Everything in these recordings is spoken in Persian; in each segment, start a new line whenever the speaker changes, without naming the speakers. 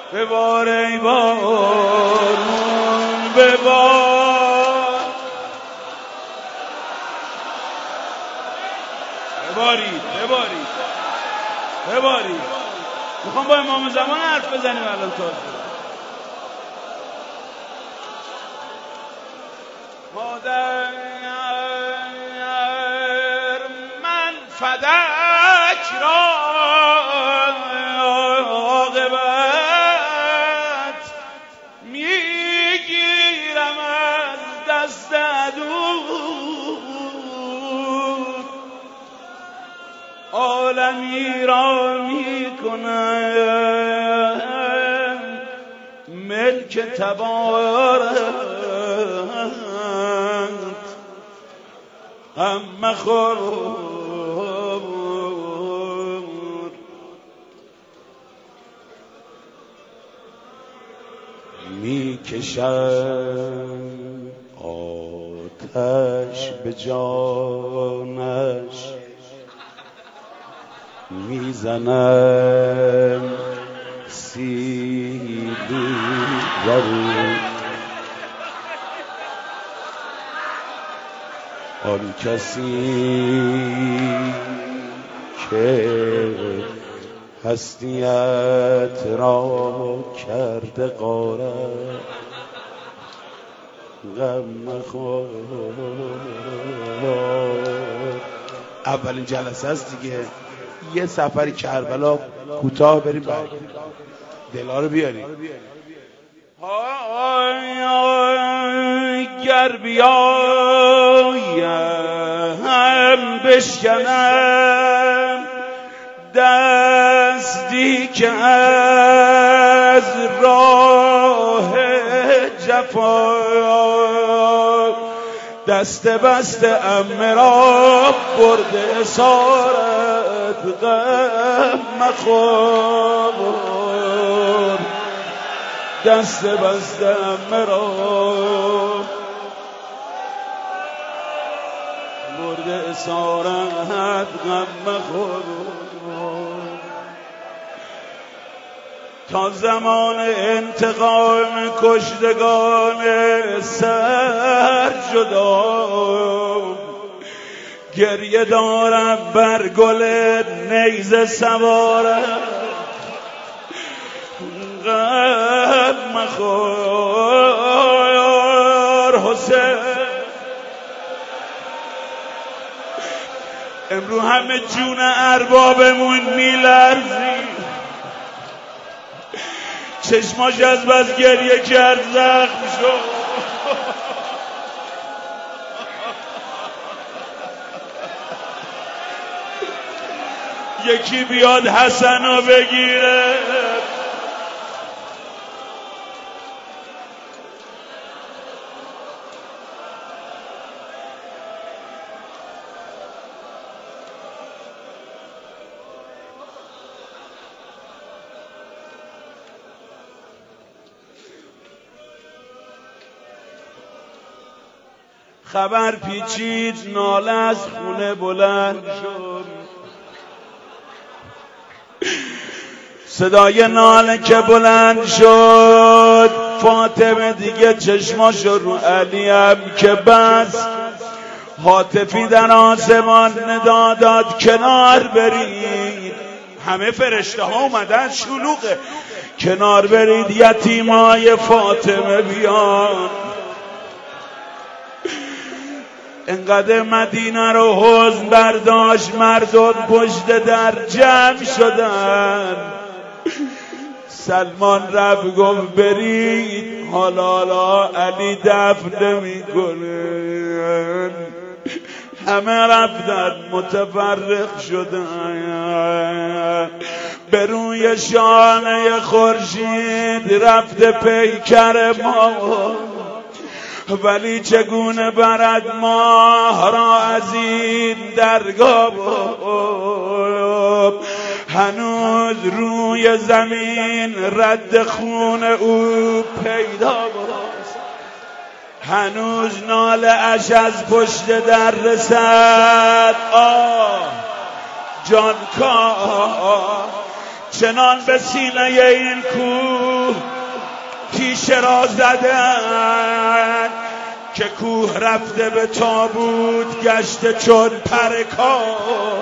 ببار ای بارون ببار، ببارید ببارید ببارید. میخوام با امام زمان حرف بزنیم الان تازه. مادر من فدک را عاقبت میگیرم از دست عدو، عالمی را میکنم ملک تبارک هم مخور. میکشم آتش به جانش، میزنم سیلی ورود. آن کسی که هستیت را کرده غارت، غم مخور. اولین جلسه است دیگه، یه سفری کربلا کوتاه بریم بعد دلا رو بیاریم. گر بیایم بشکنم دستی که از راه جفا، دست بسته مرا برده اسارت، غم مخور. دست بسته مرا برده اسارت، غم مخور. تا زمان انتقام کشتگان سر جدا، گریه دارم بر گل نیزه سوارم، غم مخور. حسین امرو همه جون اربابمون میلرزی، چشماش از بس گریه کرد زخم شد. یکی بیاد حسنو بگیره. خبر پیچید، ناله از خونه بلند شد. صدای ناله که بلند شد، فاطمه دیگه چشماشو رو علی هم که بس. هاتفی در آسمان ندا داد کنار برید. همه فرشته ها اومدن، شلوغه. کنار برید یتیمای فاطمه بیان. انقدر مدینه رو حزن برداشت، مردم پشت در جمع شدن. سلمان رفت گفت برید، حالا علی دفن نمی‌کنه. همه رفتن متفرق شدن. به روی شانه خورشید رفته پیکر ما، ولی چگونه برد ماه را از این درگاه. هنوز روی زمین رد خون او پیداست، هنوز ناله اش از پشت در رسد. آه جان کا چنان به سینه این کو تیشه را زدن که کوه رفته به تابوت گشته چون پرکار.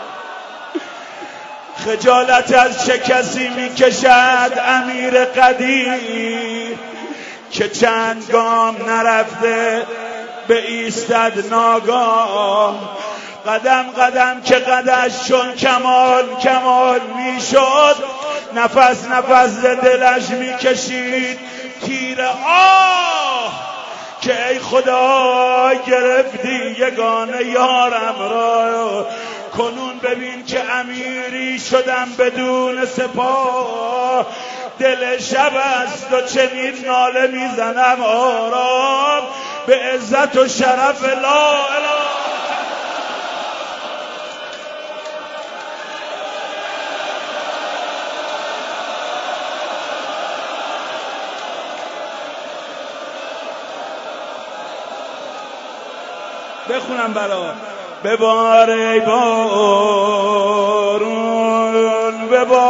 خجالت از چه کسی میکشد امیر قدیر که چند گام نرفته به ایستد ناگاه. قدم قدم که قدش چون کمال کمال میشد نفس نفس ز دلش میکشید تیر آه که ای خدا گرفتی یگانه یارم را. کنون ببین که امیری شدم بدون سپاه. دل شب است و چنین ناله میزنم آرام به عزت و شرف لا اله. بخونم برا. ببار ای بارون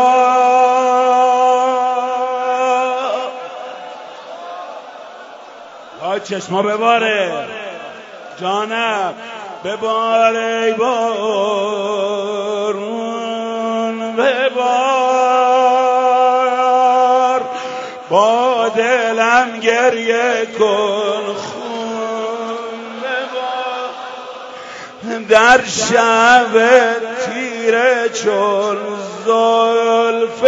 ببار، های چشما بباره جانم. ببار ای بارون ببار، با دلم گریه کن در شب تیره چون زلف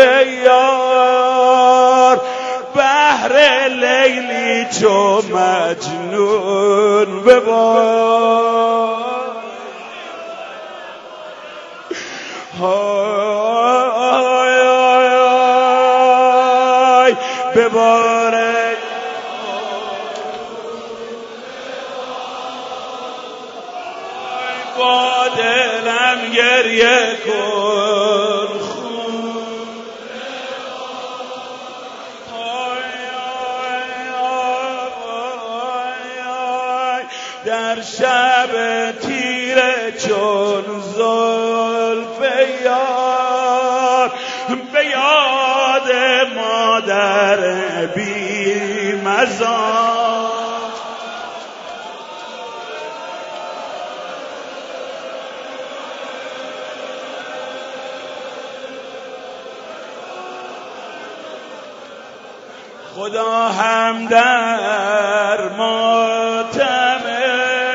یار. بحر لیلی چو مجنون ببار. های ببار با دلم گریه کن در شب تیره چون زلف یار. به یاد مادر بی مزار. خدا هم در ماتمه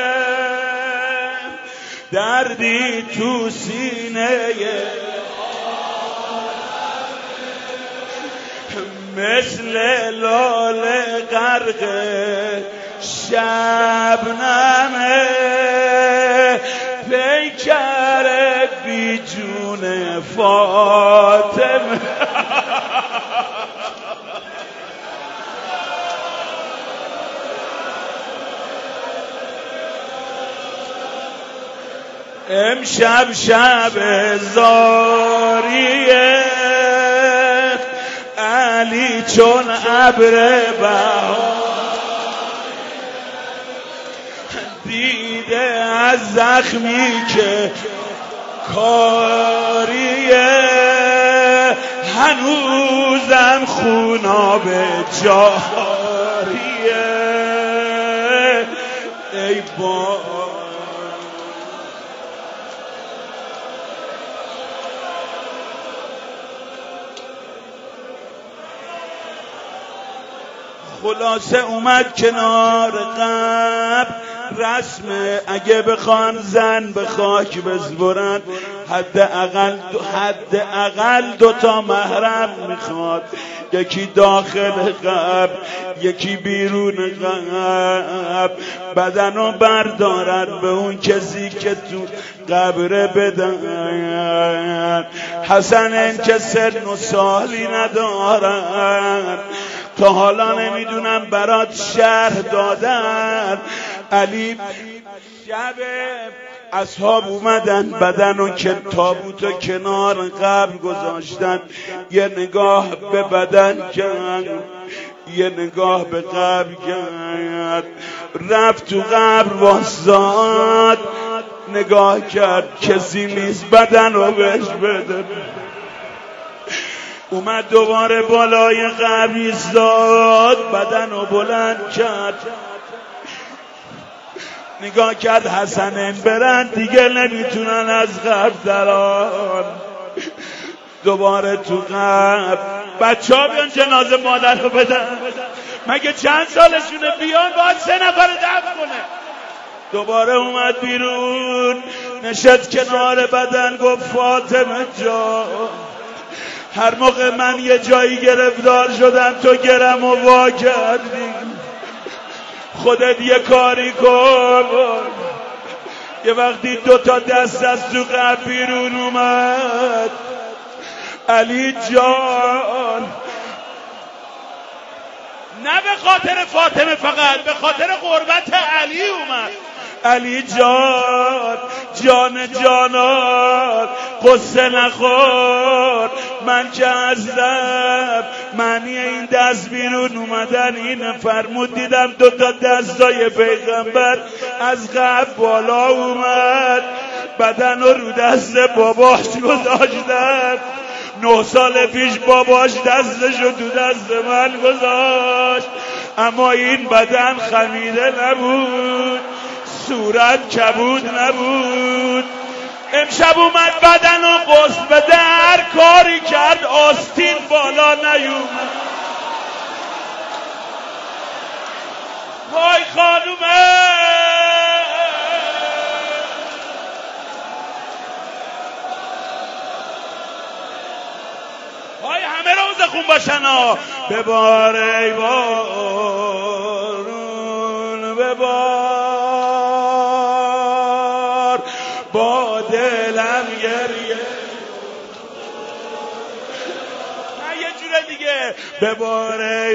دردی تو سینه مثل لاله غرق شبنمه. پیکر بی جون فاطمه امشب شب زاریه علی چون ابر بهار. دیده از زخمی که کاریه هنوزم خوناب جاریه. ای با خلاصه اومد کنار قبر رسم اگه بخوان زن به خاک بزبرن حداقل دوتا محرم میخواد. یکی داخل قبر یکی بیرون قبر. بدنو بردارن به اون کسی که تو قبر بدن. حسن که سن و سالی ندارن تا حالا نمیدونم برات شرح دادن. علی شب اصحاب اومدن بدن و که تابوت و کنار قبر گذاشتن. یه نگاه به بدن کرد یه نگاه به قبر کرد. رفت تو قبر واساد نگاه کرد کسی نیست بدن رو بهش بده. اومد دوباره بالای قبر ایستاد، بدن رو بلند کرد، نگاه کرد حسنین برن دیگه نمیتونن از قبر دران. دوباره تو قبر بچه ها بیان جنازه مادر رو بدن، مگه چند سالشونه؟ بیان باید 3 نفر دفن کنه. دوباره اومد بیرون، نشست کنار بدن، گفت فاطمه جان، هر موقع من یه جایی گرفتار شدم تو گرم و وا کردی، خودت یه کاری کن. یه وقتی 2 تا دست از تو قبر بیرون اومد، علی جان، نه به خاطر فاطمه فقط، به خاطر قربت علی اومد. علی جان، جان جانان، قصه نخور، من که هستم. معنی این دست بیرون اومدن این فرمود، دیدم 2 تا دستای پیغمبر از قبر بالا اومد، بدن رو دست باباش گذاشتن. 9 سال پیش باباش دستشو تو دست من گذاشت، اما این بدن خمیده نبود، صورت کبود نبود. امشب اومد بدن و غسل بده، هر کاری کرد آستین بالا نیومد. وای خانومه، وای همه روز خون باشن ها. ببار ای بارون ببار، با دلم گریه، نه یه جوره دیگه، ببار ای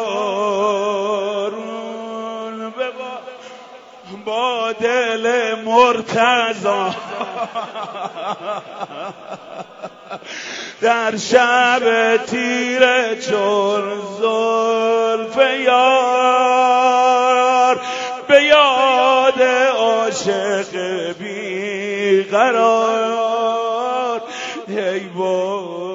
بارون ببار، با دل مرتضی در شب تیره چون زلف یار، به یاد عاشق بیقرار. ای